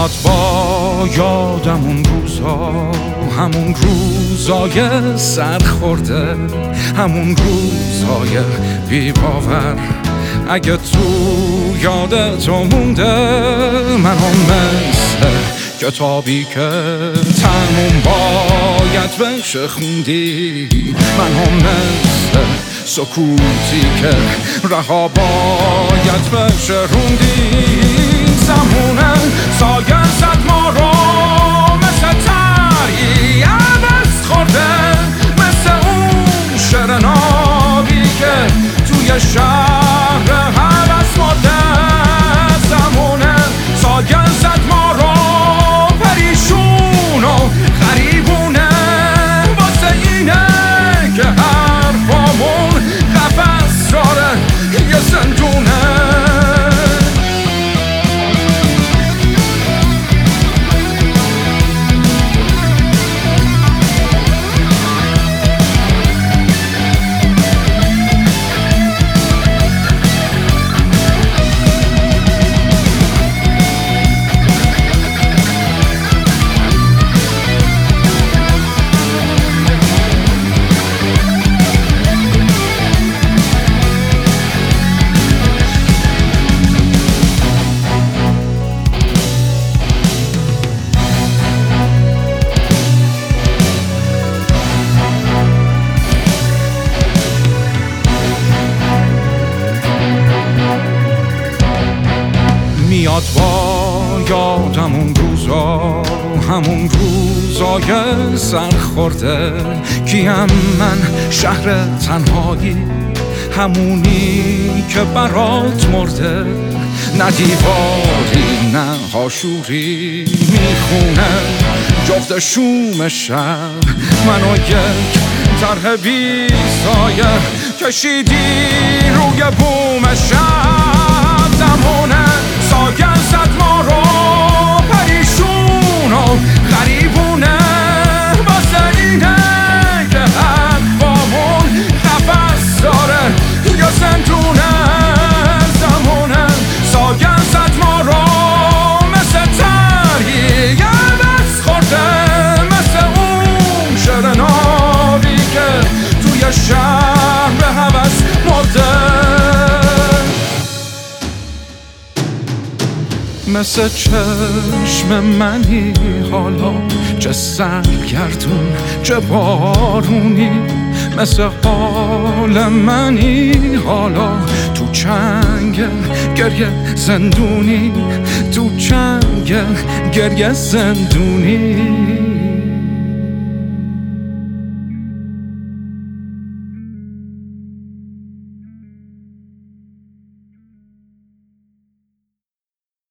میاد با یادم اون روزا، همون روزای سرخورده، همون روزای بی باور. اگه تو یاد تو مونده، من هم مثل کتابی که تموم باید بشه خوندی، من هم مثل سکوتی که رها باید بشه روندی. زمونه سایه زد ما رو مثل تری عوض خورده، مثل اون شعر نابی که توی شهر هوس مرده. زمونه سایه زد ما رو پریشون و غریبونه، واسه اینه که حرفامون قفس داره یه زندونه. میاد با یادم اون روزا، همون روزای سرخورده. کیم من شهر تنهایی، همونی که برات مرده. نه دیواری نه هاشوری میخونه جفت شوم شب، منو یک طرح بی سایه کشیدی روی بوم شب. زمونه سایه زد ما رو پریشون و غریبونه، واسه اینه که حرفامون قفس داره یا زندونه. زمونه سایه زد ما رو مثل تری عوض خورده، مثل اون شعر نابی که توی شهر به هوس مرده. مثل چشم منی حالا، چه سرگردون چه بارونی. مثل حال منی حالا، تو چنگ گریه زندونی، تو چنگ گریه زندونی.